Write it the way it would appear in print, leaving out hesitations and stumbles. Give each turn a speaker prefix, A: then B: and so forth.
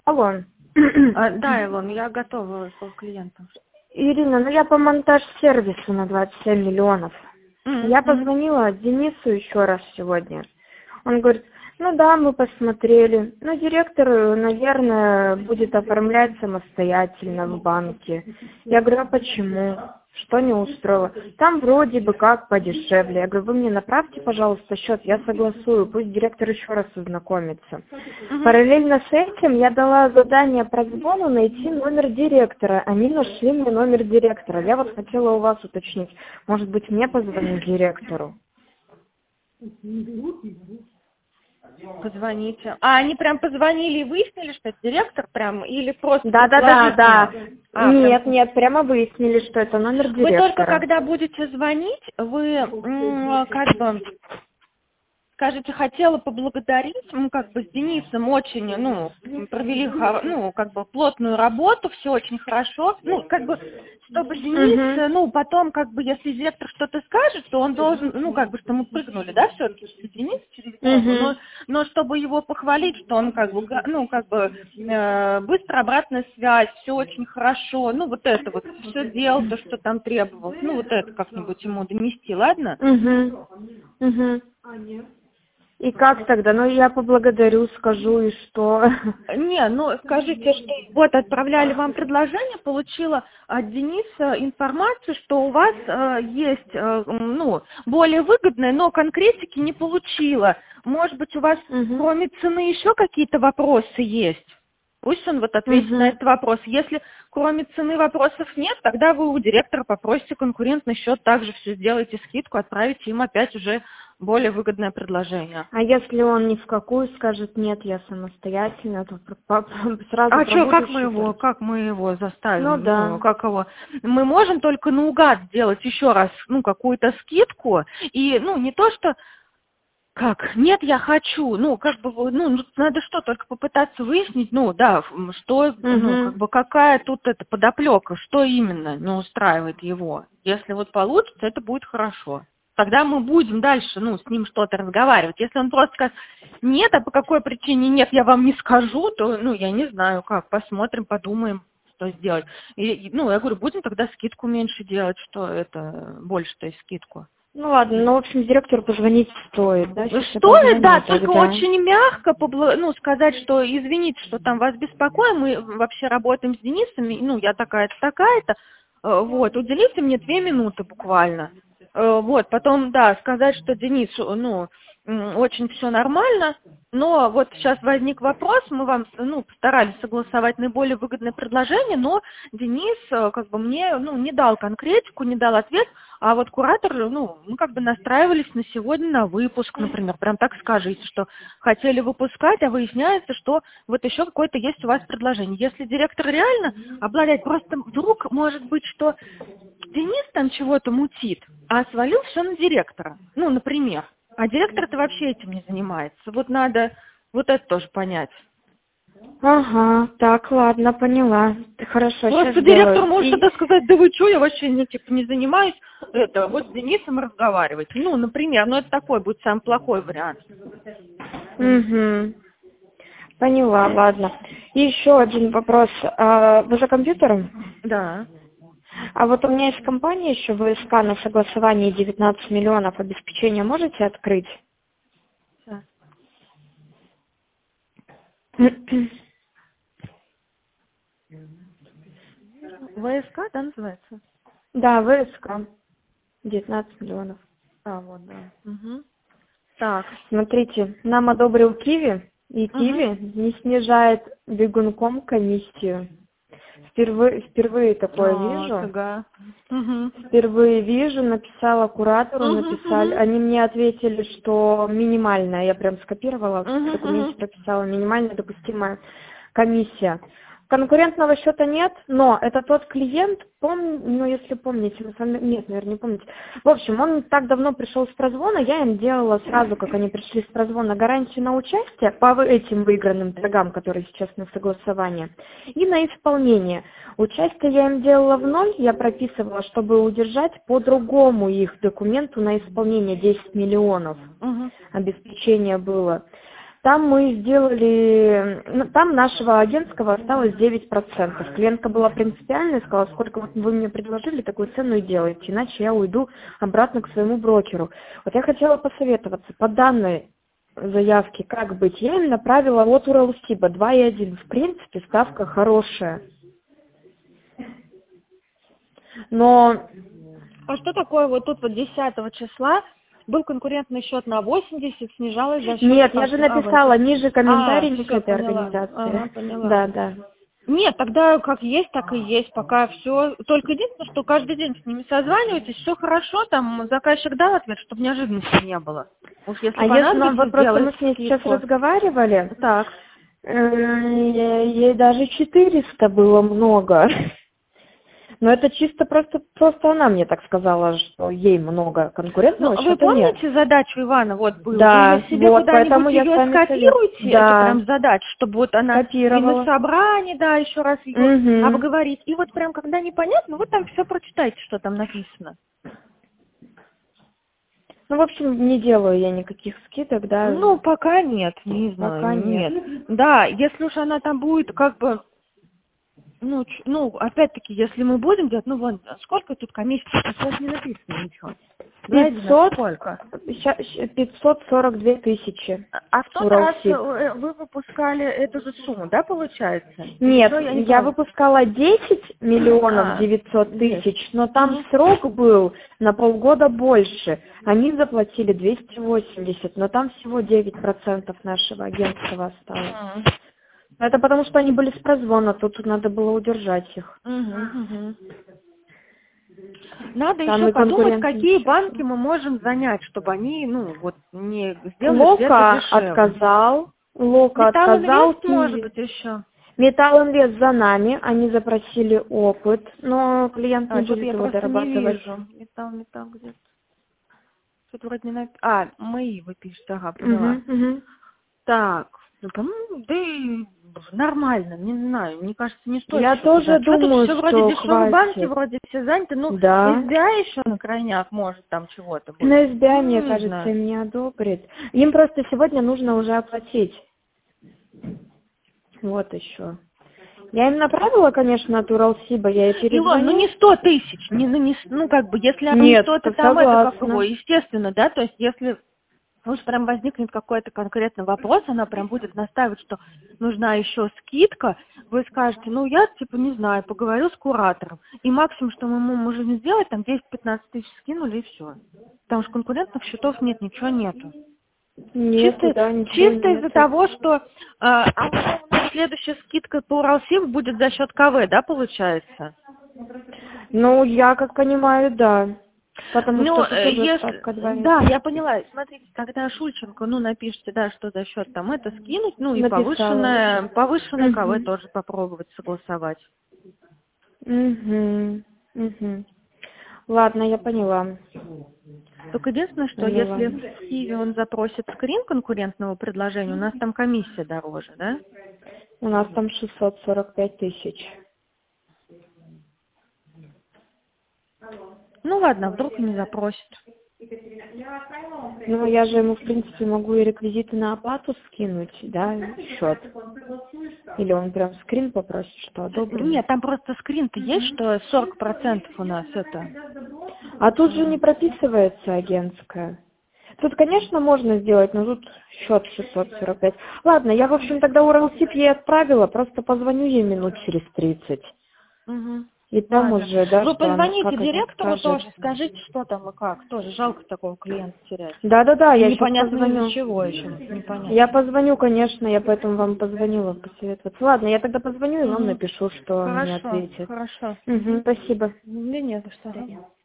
A: Алло.
B: Да, Илон, я готова к клиентам.
A: Ирина, ну я по монтаж-сервису на 27 миллионов. Я
B: Мгм.
A: позвонила Денису еще раз сегодня. Он говорит, ну да, мы посмотрели. Ну, директор, наверное, будет оформлять самостоятельно в банке. Я говорю, а почему? Что не устроило? Там вроде бы как подешевле. Я говорю, вы мне направьте, пожалуйста, счет, я согласую, пусть директор еще раз ознакомится.
B: Мгм.
A: Параллельно с этим я дала задание прозвону найти номер директора. Они нашли мне номер директора. Я вот хотела у вас уточнить, может быть, мне позвонить директору?
B: Позвоните. А они прям позвонили и выяснили, что это директор прям, или просто
A: Да.
B: предположительно?
A: Нет,
B: Прям.
A: нет, прямо выяснили, что это номер
B: Вы только
A: директора.
B: когда будете звонить, вы как бы скажите, хотела поблагодарить, мы как бы с Денисом очень, провели, как бы плотную работу, все очень хорошо, как бы, чтобы Денис,
A: Угу.
B: потом, как бы, если директор что-то скажет, то он должен, как бы, что мы прыгнули, да, все-таки через Дениса, через голову,
A: Угу.
B: но чтобы его похвалить, что он, как бы, быстро обратная связь, все очень хорошо, вот это вот, все делал, то, что там требовалось, вот это как-нибудь ему донести, ладно?
A: Угу. Угу. И как тогда? Ну, я поблагодарю, скажу, и что?
B: Не, скажите, что вот отправляли вам предложение, получила от Дениса информацию, что у вас есть, более выгодное, но конкретики не получила. Может быть, у вас
A: Угу.
B: кроме цены еще какие-то вопросы есть? Пусть он вот ответит на
A: Угу.
B: этот вопрос. Если кроме цены вопросов нет, тогда вы у директора попросите конкурентный счет, также все сделаете скидку, отправите им опять уже более выгодное предложение.
A: А если он ни в какую скажет, нет, я самостоятельно, то сразу
B: А
A: про
B: что,
A: будущее.
B: как мы его
A: Ну
B: заставим?
A: да.
B: Как его? Мы можем только наугад сделать еще раз, какую-то скидку. И, не то, что как, нет, я хочу, надо что, только попытаться выяснить, что,
A: Угу.
B: какая тут эта подоплека, что именно не устраивает его. Если вот получится, это будет хорошо. Тогда мы будем дальше, с ним что-то разговаривать. Если он просто скажет, нет, а по какой причине нет, я вам не скажу, то, я не знаю как, посмотрим, подумаем, что сделать. Я говорю, будем тогда скидку меньше делать, что это, больше-то и скидку.
A: Ну ладно, ну в общем директору позвонить стоит, да? Сейчас я
B: Стоит, да,
A: позвоню
B: только
A: тогда.
B: очень мягко сказать, что извините, что там вас беспокоим, мы вообще работаем с Денисом, я такая-то, такая-то, вот, уделите мне 2 минуты буквально. Вот, потом, да, сказать, что Денис, очень все нормально, но вот сейчас возник вопрос, мы вам, постарались согласовать наиболее выгодное предложение, но Денис, как бы мне, не дал конкретику, не дал ответ, а вот куратор, мы как бы настраивались на сегодня на выпуск, например, прям так скажите, что хотели выпускать, а выясняется, что вот еще какое-то есть у вас предложение. Если директор реально обладает, просто вдруг может быть, что Денис там чего-то мутит, а свалил все на директора, например. А директор-то вообще этим не занимается. Вот надо вот это тоже понять.
A: Ага, так, ладно, поняла. Хорошо, сейчас
B: Просто директор
A: сделаю.
B: может
A: И,
B: тогда сказать, да вы что, я вообще не занимаюсь, вот с Денисом разговаривать. Например, это такой будет самый плохой вариант.
A: угу. Поняла, ладно. И еще один вопрос. Вы за компьютером?
B: Да.
A: А вот у меня есть компания еще ВСК на согласовании 19 миллионов обеспечения. Можете открыть?
B: Сейчас. ВСК, да, называется?
A: Да, ВСК. 19 миллионов.
B: Вот, да. Угу. Так.
A: Смотрите, нам одобрил Киви, и
B: Угу.
A: Киви не снижает бегунком комиссию. Впервые такое вижу.
B: Ага. Угу.
A: Впервые вижу, написала куратору, написали.
B: Угу.
A: Они мне ответили, что минимальная, я прям скопировала, в документе
B: Угу.
A: прописала, минимальная допустимая комиссия. Конкурентного счета нет, но это тот клиент, если помните, мы с вами, нет, наверное, не помните. В общем, он не так давно пришел с прозвона, я им делала сразу, как они пришли с прозвона, гарантию на участие по этим выигранным торгам, которые сейчас на согласование, и на исполнение. Участие я им делала в ноль, я прописывала, чтобы удержать по другому их документу на исполнение 10 миллионов
B: Угу.
A: обеспечение было. Там мы сделали, ну, там нашего агентского осталось 9%. Клиентка была принципиальная, сказала, сколько вот вы мне предложили, такую цену и делайте, иначе я уйду обратно к своему брокеру. Вот я хотела посоветоваться по данной заявке, как быть. Я им направила от Уралсиба 2,1. В принципе, ставка хорошая. Но...
B: А что такое вот тут вот 10 числа был конкурентный счет на 80, снижалось за счет...
A: Нет, я же написала ниже комментарий
B: всё,
A: этой
B: поняла.
A: организации.
B: Ага, поняла.
A: Да, да.
B: Нет, тогда как есть, так и есть, пока все. Только единственное, что каждый день с ними созваниваетесь, все хорошо, там заказчик дал ответ, чтобы неожиданности не было. Уж если
A: А если нам
B: понадобится,
A: вот просто мы
B: сделает
A: с ней сейчас
B: скидку.
A: разговаривали,
B: Так.
A: ей даже 400 было много. Но это чисто просто она мне так сказала, что ей много конкурентного
B: Ну, вы
A: счета нет.
B: помните задачу Ивана, вот было?
A: Да,
B: Вы себе
A: вот, поэтому
B: куда-нибудь
A: я
B: ее
A: с вами
B: скопируете,
A: советую.
B: эту
A: Да,
B: прям задачу, чтобы вот она и
A: скопировала.
B: на собрании, да, еще раз ее
A: Мгм.
B: обговорить. И вот прям, когда непонятно, вы там все прочитаете, что там написано.
A: Ну, в общем, не делаю я никаких скидок, да.
B: Ну, пока нет, не знаю,
A: Пока нет.
B: Да, если уж она там будет как бы, ну, опять-таки, если мы будем делать, ну, вон, сколько тут комиссий, сейчас не написано ничего.
A: 500,
B: Сколько?
A: 542 тысячи.
B: А в тот раз
A: Уралсиб.
B: вы выпускали эту же сумму, да, получается?
A: Нет,
B: Что, не
A: я
B: помню.
A: выпускала 10 миллионов 900 тысяч, но там срок был на полгода больше. Они заплатили 280, но там всего 9% нашего агентства осталось. Это потому, что они были с прозвона, тут надо было удержать их.
B: Надо
A: Там
B: еще
A: и
B: подумать,
A: конкурентный
B: какие
A: счет.
B: банки мы можем занять, чтобы они, ну, вот, не сделали
A: Лока
B: цвет дешевле.
A: отказал, Лока отказал,
B: Металлинвест, может быть, еще.
A: Металлинвест за нами, они запросили опыт, но клиент не
B: Что-то
A: будет
B: я
A: его
B: просто не
A: дорабатывать.
B: вижу. Металл где-то. Что-то вроде не написано. Мои вы пишете, ага, поняла.
A: Мгм.
B: Так, ну, по-моему, да и нормально, не знаю, мне кажется, не стоит.
A: Я
B: еще
A: тоже
B: туда. Что тут
A: думаю,
B: все вроде
A: что
B: дешевые банки,
A: хватит.
B: вроде все заняты, ну,
A: Да.
B: SBI еще на крайняк может там чего-то быть.
A: На SBI,
B: Ну,
A: мне
B: не
A: кажется,
B: знаю.
A: им не одобрит. Им просто сегодня нужно уже оплатить. Вот еще. Я им направила, конечно, от Уралсиба, я ей перезвоню.
B: Ну не 100 тысяч, ну как бы, если они
A: Нет,
B: что-то там, это как
A: согласна.
B: его, естественно, да, то есть если уж прям возникнет какой-то конкретный вопрос, она прям будет настаивать, что нужна еще скидка, вы скажете, ну я типа не знаю, поговорю с куратором, и максимум, что мы можем сделать, там 10-15 тысяч скинули и все. Потому что конкурентных счетов нет, ничего нету.
A: Нету, да, ничего
B: Чисто
A: нету.
B: из-за того, что следующая скидка по Уралсиб будет за счет КВ, да, получается?
A: Ну, я как понимаю, да. Потому
B: Ну,
A: что тут уже ставка двойная.
B: да, я поняла. Смотрите, когда Шульченко, напишите, да, что за счет там это скинуть, и
A: Написала.
B: повышенное КВ
A: Мгм.
B: тоже попробовать согласовать.
A: Угу. Угу. Ладно, я поняла.
B: Только единственное, что
A: Поняла.
B: если в Киеве он запросит скрин конкурентного предложения, у нас там комиссия дороже, да?
A: У нас там 645 тысяч.
B: Ну ладно, вдруг и не запросит.
A: Ну, я же ему, в принципе, могу и реквизиты на оплату скинуть, да, счет. Или он прям скрин попросит, что одобрено.
B: Нет, там просто скрин-то есть, что 40% у нас это.
A: А тут же не прописывается агентская. Тут, конечно, можно сделать, но тут счет 645. Ладно, я, в общем, тогда Уралсиб ей отправила, просто позвоню ей минут через 30.
B: Угу.
A: И там
B: Ладно.
A: уже, да,
B: Вы
A: что она,
B: позвоните
A: как она
B: директору
A: скажет.
B: тоже, скажите, что там и как. Тоже жалко такого клиента терять.
A: Да, я сейчас
B: Непонятно
A: позвоню.
B: из-за чего еще. Непонятно.
A: Я позвоню, конечно, я поэтому вам позвонила посоветоваться. Ладно, я тогда позвоню и вам напишу, что он мне
B: Хорошо,
A: ответит.
B: хорошо.
A: Угу, спасибо.
B: Да не за что.